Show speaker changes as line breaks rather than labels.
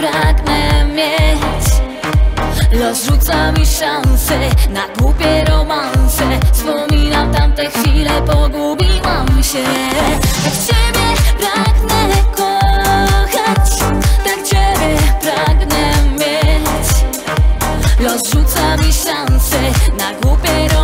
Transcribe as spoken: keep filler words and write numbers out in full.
pragnę mieć. Los rzuca mi szanse na głupie romanse. Wspominam tamte chwile, pogubiłam się. Tak ciebie pragnę kochać, tak ciebie pragnę mieć. Los rzuca mi szanse na głupie romanse.